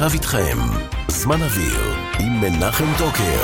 ועכשיו איתכם, זמן אוויר עם מנחם טוקר.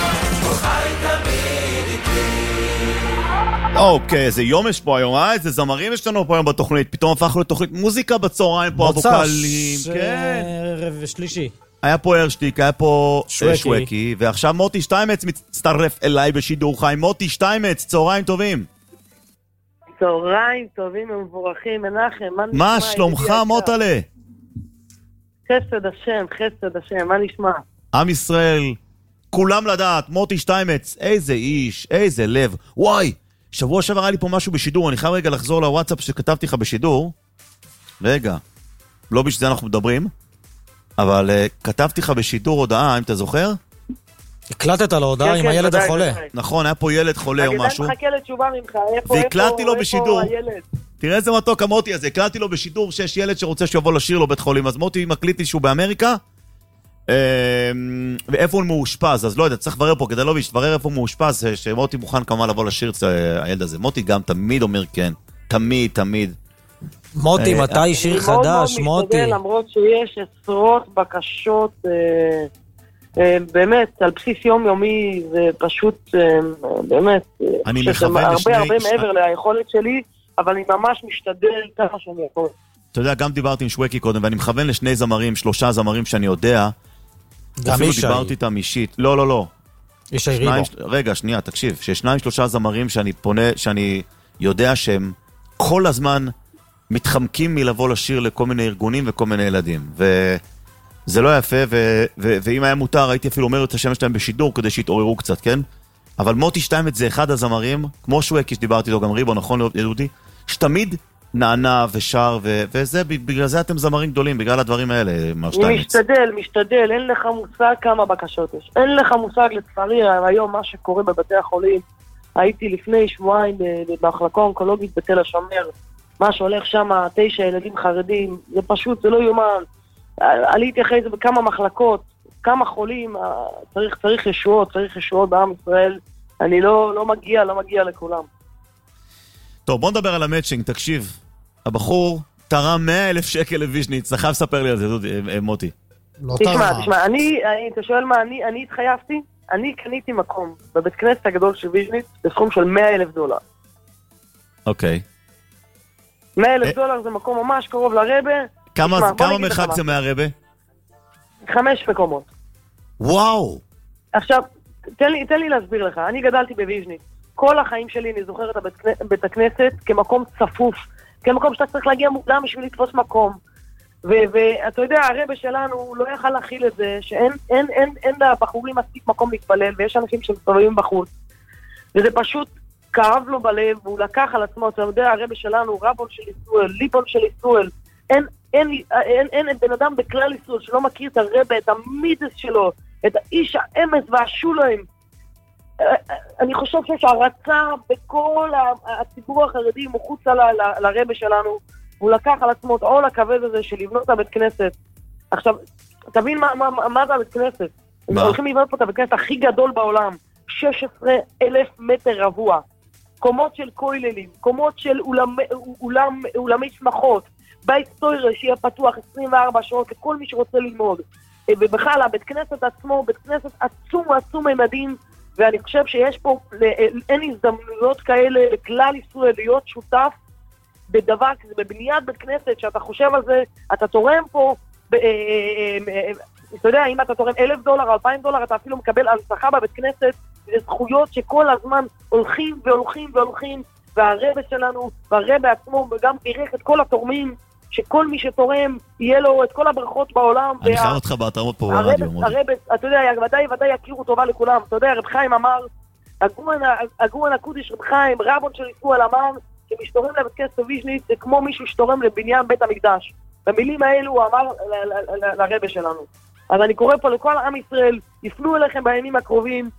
אוקיי, איזה יום יש פה היום, איזה זמרים יש לנו פה היום בתוכנית, פתאום הפכנו לתוכנית מוזיקה בצהריים פה, אבוקלים, כן. ערב ושלישי. היה פה הרשטיק, היה פה שווקי, ועכשיו מוטי שטיימץ מצטרף אליי בשידור חי. מוטי שטיימץ, צהריים טובים. צהריים טובים ומבורכים, מנחם, מה שלומך מוטלה? חסד השם, חסד השם, מה נשמע? עם ישראל, כולם לדעת, מוטי שטיימץ, איזה איש, איזה לב. וואי, שבוע שעבר היה לי פה משהו בשידור, אני חייב רגע לחזור לוואטסאפ שכתבתי לך בשידור. רגע, לא בשביל זה אנחנו מדברים, אבל כתבתי לך בשידור הודעה, אם אתה זוכר? הקלטת על ההודעה עם הילד החולה. נכון, היה פה ילד חולה או משהו. אני מחכה לתשובה ממך, והקלטתי לו בשידור. תראה איזה מתוק המוטי הזה, הקלטתי לו בשידור שיש ילד שרוצה שיבוא לשיר לו בית חולים, אז מוטי מקליט לי שהוא באמריקה, ואיפה הוא מאושפז, אז לא יודע, צריך לברר פה, כדי לא להשתברר איפה הוא מאושפז, שמוטי מוכן כמה לבוא לשיר את הילד הזה. מוטי גם תמיד אומר כן, תמיד, תמיד. מוטי, מתי שיר חדש, מוטי? למרות שיש עשרות בקשות, באמת, על בסיס יומיומי, זה פשוט, באמת, אני מכוון הרבה מעבר ליכולת שלי, אבל אני ממש משתדל ככה שאני יכול. אתה יודע, גם דיברתי עם שווקי קודם, ואני מכוון לשני זמרים, 3 זמרים שאני יודע. גם אפילו דיברתי איתם אישית. לא. ישי ריבו. רגע, שנייה, תקשיב. שישניים 3 זמרים שאני פונה, שאני יודע שהם כל הזמן מתחמקים מלבוא לשיר לכל מיני ארגונים וכל מיני ילדים. וזה לא יפה, ואם היה מותר, הייתי אפילו אומר את השם שלהם בשידור, כדי שיתעוררו קצת, כן? אבל מוטי שטיימץ זה אחד הזמרים, כמו שווקי שדיברתי לו, גם ריבו, נכון, יהודי, שתמיד נענה ושר, וזה, בגלל זה אתם זמרים גדולים, בגלל הדברים האלה, מר שטיימץ. משתדל, אין לך מושג כמה בקשות יש. אין לך מושג לצערי, היום מה שקורה בבתי החולים, הייתי לפני שבועיים במחלקה אונקולוגית בתל השומר, מה שהולך שם, 9 ילדים חרדים, זה פשוט, זה לא יומן. עליתי אחרי זה בכמה מחלקות, כמה חולים, צריך ישועות בעם ישראל. אני לא מגיע לכולם. טוב, בוא נדבר על המאצ'ינג, תקשיב. הבחור תרם 100,000 שקל לויז'ניץ, אתה חייב לספר לי על זה, מוטי. תשמע, אתה שואל מה, אני התחייבתי, אני קניתי מקום בבית כנסת הגדול של ויז'ניץ, בסכום של $100,000. אוקיי. $100,000 זה מקום ממש קרוב לרבה. כמה מרחק זה מהרבה? 5 מקומות. וואו. עכשיו, תן לי להסביר לך, אני גדלתי בוויז'ניץ. כל החיים שלי אני זוכר את בית הכנסת כמקום צפוף, כמקום שאתה צריך להגיע מוקדם בשביל לתפוס מקום. ואתה יודע, הרבה שלנו לא יכל להכיל את זה, שאין לבחורים מספיק מקום להתפלל, ויש אנשים שמסתובבים בחוץ. וזה פשוט כאב לו בלב, והוא לקח על עצמו, אתה יודע, הרבה שלנו, רבון של ישראל, ליבון של ישראל, אין בן אדם בכלל ישראל שלא מכיר את הרבה, את המידס שלו, את האיש האמס והשוליים. אני חושב שיש הרצה בכל הציבור החרדי מחוצה לרבה שלנו, הוא לקח על עצמו את העול הכבד הזה של לבנות את הבית כנסת. עכשיו, תבין מה זה הבית כנסת? הולכים לבנות פה את הבית כנסת הכי גדול בעולם, 16,000 מטר רבוע, קומות של כוללים, קומות של אולמי שמחות, בית סטוירה שיהיה פתוח 24 שעות לכל מי שרוצה ללמוד. ובכלל, הבית כנסת עצמו, בית כנסת עצום ממדים, ואני חושב שיש פה, אין הזדמנויות כאלה לכלל ישראל להיות שותף בדבר כזה, בבניית בית כנסת, שאתה חושב על זה, אתה תורם פה, אתה יודע, אם אתה תורם $1,000, $2,000, אתה אפילו מקבל הנצחה בבית כנסת, זה זכויות שכל הזמן הולכים, והרבא שלנו, והרבא עצמו, וגם בירך את כל התורמים, שכל מי שתורם, יהיה לו את כל הברכות בעולם. אני חייב אותך בהתרמות פה ברדיו. הרבא, אתה יודע, ודאי יכירו טובה לכולם. אתה יודע, רב חיים אמר, הגורן הקודש רב חיים, רבון של ישראל אמר, שמשתורם לבית כנסת ויז'ניץ, זה כמו מישהו שתורם לבניין בית המקדש. במילים האלו הוא אמר לרבא שלנו. אז אני קורא פה לכל עם ישראל, יפנו אליכם בימים הקרובים,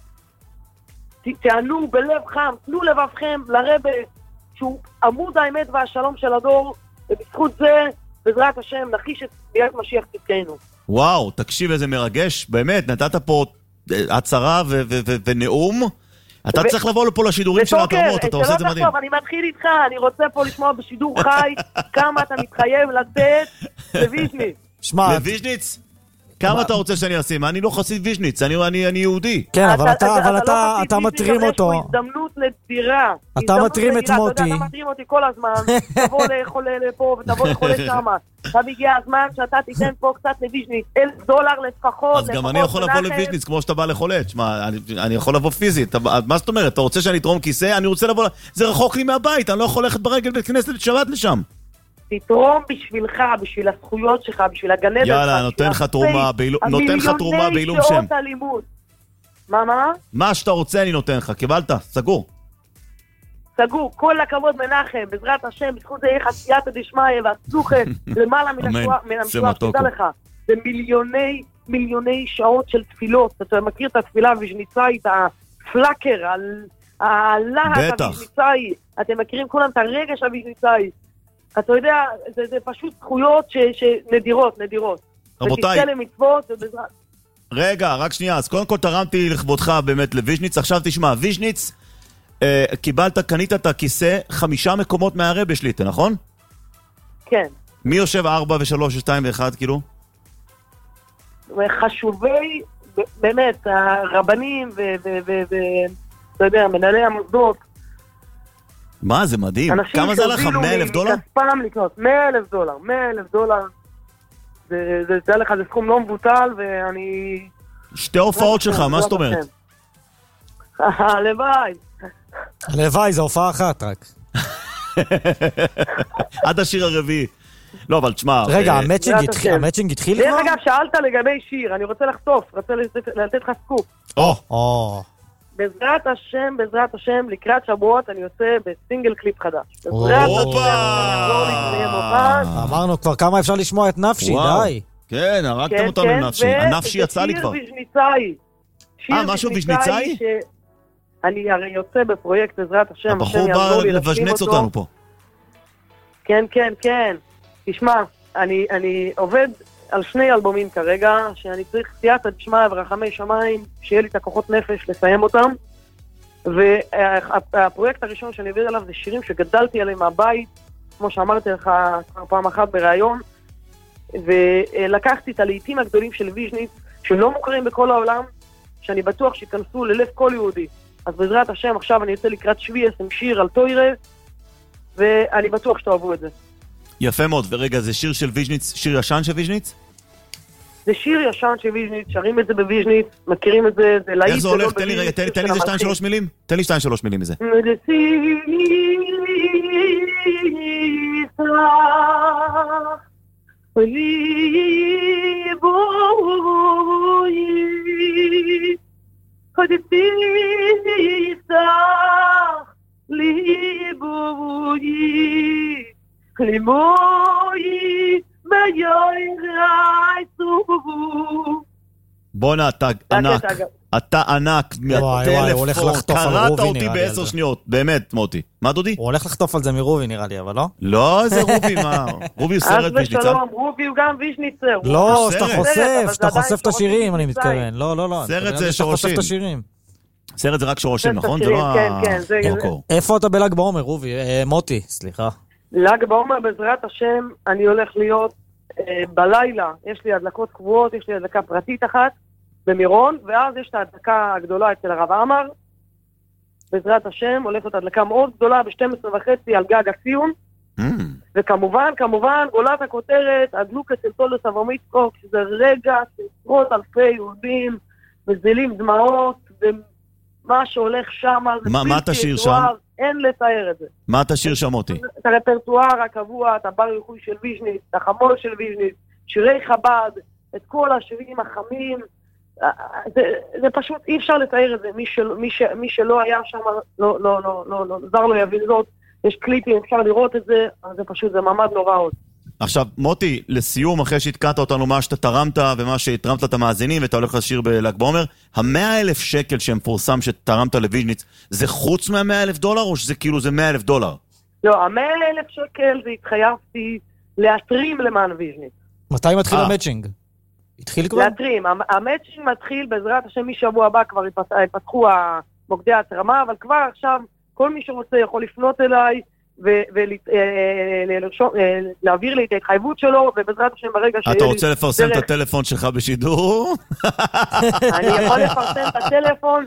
תענו בלב חם, תנו לבבכם לרבא, שהוא עמוד האמת והשלום של הדור, ובזכות זה, בעזרת השם, נחיש את ביאת משיח צדקנו. וואו, תקשיב איזה מרגש, באמת, נתת פה הצהרה ונאום, אתה צריך לבוא לפה לשידורים של התרמות, אתה עושה את זה מדהים. אני מתחיל איתך, אני רוצה פה לשמוע בשידור חי, כמה אתה מתחייב לתת לויז'ניץ. שמע, לוויז'ניץ? כמה אתה רוצה שאני אשים? אני לא חסיד ויז'ניץ, אני יהודי. כן, אבל לא אתה מטרים אותו. יש פה הזדמנות לדירה. אתה מטרים את מוטי. אתה מטרים אותי כל הזמן, תבוא לחולה לפה ותבוא לחולה שמה. עכשיו הגיע הזמן שאתה תיתן פה קצת לוויז'ניץ, $1,000 לפחות. אז גם אני יכול לבוא לוויז'ניץ כמו שאתה בא לחולת. שמע, אני יכול לבוא פיזית. מה זאת אומרת? אתה רוצה שאני אתרום כיסא? אני רוצה לבוא... זה רחוק לי מהבית, אני לא יכול ללכת ברגל בית כנסת בשבת לשם. תתרום בשבילך, בשביל הזכויות שלך, בשביל הגנדת. יאללה, נותן לך תרומה בעילום שם. מה? מה שאתה רוצה אני נותן לך, קיבלת, סגור. סגור, כל הכבוד מנחם, בעזרת השם, בזכות זה יהיה חסייתא דשמיא והצלוחה למעלה מן המשוח, תדע לך, זה מיליוני שעות של תפילות, אתה מכיר את התפילה הוויז'ניצאית, הפלקר, הלהט הוויז'ניצאי, אתם מכירים כולם את הרגש הוויז'ניצאי, אתה יודע, זה פשוט זכויות נדירות. רבותיי, ותצא למצוות, רגע, רק שנייה, אז קודם כל תרמתי לכבודך באמת לוויז'ניץ, עכשיו תשמע, ויז'ניץ, קנית את הכיסא 5 מקומות מהרבה שליטה, נכון? כן. מי יושב 4 ו3 ו2 ו1 כאילו? חשובי, באמת, הרבנים אתה יודע, מנהלי המוסדות. מה, זה מדהים. כמה זה לך? $100,000? מכספם לקנות, $100,000. זה לך, זה סכום לא מבוטל, ואני... 2 הופעות שלך, מה זאת אומרת? הלוואי. הלוואי, זה הופעה אחת רק. עד השיר הרביעי. לא, אבל תשמע... רגע, המצ'ינג התחיל כבר? דרך אגב, שאלת לגבי שיר, אני רוצה לחשוף, רוצה לתת לך סקופ. בעזרת השם, לקראת שבועות אני יוצא בסינגל קליפ חדש. אמרנו כבר כמה אפשר לשמוע את נפשי, די. כן, הרגתם אותנו נפשי. הנפשי יצא לי כבר. משהו ויז'ניצאי? אני הרי יוצא בפרויקט בעזרת השם. הבחור בא לבז'נץ אותנו פה. כן. תשמע, אני עובד על 2 אלבומים כרגע, שאני צריך סייעתא דשמיא ורחמי שמיים, שיהיה לי את הכוחות נפש לסיים אותם. והפרויקט הראשון שאני עובד עליו זה שירים שגדלתי עליהם מהבית, כמו שאמרתי לך פעם אחת בראיון, ולקחתי את הלהיטים הגדולים של ויז'ניץ, שלא מוכרים בכל העולם, שאני בטוח שיכנסו ללב כל יהודי. אז בעזרת השם עכשיו אני יוצא לקראת שביעס עם שיר על טוירה, ואני בטוח שתאהבו את זה. יפה מאוד, ורגע, זה שיר של ויז'ניץ, שיר ישן של ויז'ניץ? זה שיר ישן של ויז'ניץ, שרים את זה בוויז'ניץ, מכירים את זה, זה להיט. איך זה הולך? תן לי איזה 2-3 מילים. תן לי 2-3 מילים מזה. בונה, אתה ענק מהטלפון, קראת אותי ב10 שניות, באמת מוטי. מה דודי? הוא הולך לחטוף על זה מרובי נראה לי, אבל לא? לא, זה רובי, מה? רובי הוא סרט ויז'ניצה? רובי הוא גם ויז'ניצר. לא, שאתה חושף את השירים, אני מתכוון. לא. סרט זה שורשים. סרט זה רק שורשים, נכון? זה לא המקור. איפה אתה בל"ג בעומר, רובי? מוטי, סליחה. ל"ג בעומר בעזרת השם, אני הולך להיות בלילה, יש לי הדלקות קבועות, יש לי הדלקה פרטית אחת במירון, ואז יש את ההדלקה הגדולה אצל הרב עמר. בעזרת השם, הולכת הדלקה מאוד גדולה ב-12:30 על גג הציון. וכמובן, גולת הכותרת, הדלוק אצל תולדות אברמיצקוק, שזה רגע שעשרות אלפי יהודים מזילים דמעות, ומה שהולך שם, מה אתה שיר שם? אין לתאר את זה. מה אתה שיר שם אותי? את הרפרטואר הקבוע, את הבר ריחוי של ויז'ניץ, את החמול של ויז'ניץ, שירי חב"ד, את כל השירים החמים, זה פשוט אי אפשר לתאר את זה, מי שלא היה שם, זר לא יבין זאת, יש קליפים, אפשר לראות את זה, זה פשוט, זה מעמד נורא עוד. עכשיו, מוטי, לסיום, אחרי שהתקעת אותנו מה שאתה תרמת ומה שהתרמת את המאזינים, ואתה הולך לשיר בל"ג בעומר, $100,000 שמפורסם שתרמת לוויז'ניץ, זה חוץ $100,000 או שזה כאילו זה $100,000? לא, $100,000 זה התחייבתי להתרים למען ויז'ניץ. מתי מתחיל המצ'ינג? התחיל כבר? להתרים, המצ'ינג מתחיל בעזרת השם משבוע הבא, כבר יפתחו מוקדי ההתרמה, אבל כבר עכשיו כל מי שרוצה יכול לפנות אליי, ולהעביר לי את ההתחייבות שלו, ובעזרת השם ברגע אתה רוצה לפרסם את הטלפון שלך בשידור? אני יכול לפרסם את הטלפון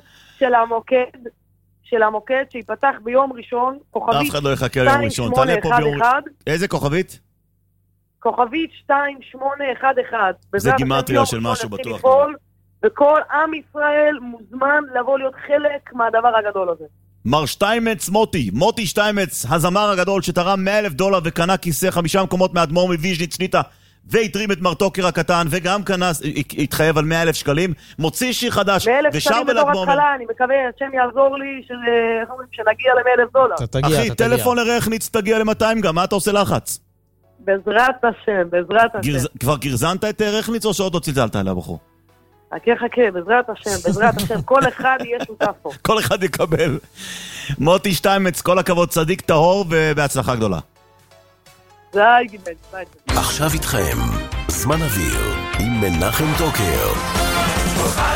של המוקד שיפתח ביום ראשון, כוכבית 2811. אף אחד לא יחכה ליום ראשון. תעלה פה ביום ראשון. איזה כוכבית? כוכבית 2811. זה גימטריה של משהו בטוח. וכל עם ישראל מוזמן לבוא להיות חלק מהדבר הגדול הזה. מר שטיימץ, מוטי שטיימץ, הזמר הגדול שתרם $100,000 וקנה כיסא 5 מקומות מאדמו"ר מוויז'ניץ שליטה, והתרים את מר טוקר הקטן, וגם קנה, התחייב על 100,000 שקלים, מוציא שיר חדש, ושר בלאדמו"ר. אני מקווה, השם יעזור לי, שנגיע $100,000. אחי, טלפון לרחניץ תגיע ל-200 גם, מה אתה עושה לחץ? בעזרת השם. כבר גרזנת את רחניץ או שעוד לא צלצלת עליה בחור? חכה, בעזרת השם, כל אחד יהיה שותף פה. כל אחד יקבל. מוטי שטיימץ, כל הכבוד, צדיק טהור ובהצלחה גדולה. ביי, גיבד, ביי. עכשיו איתכם, זמן אוויר עם מנחם טוקר.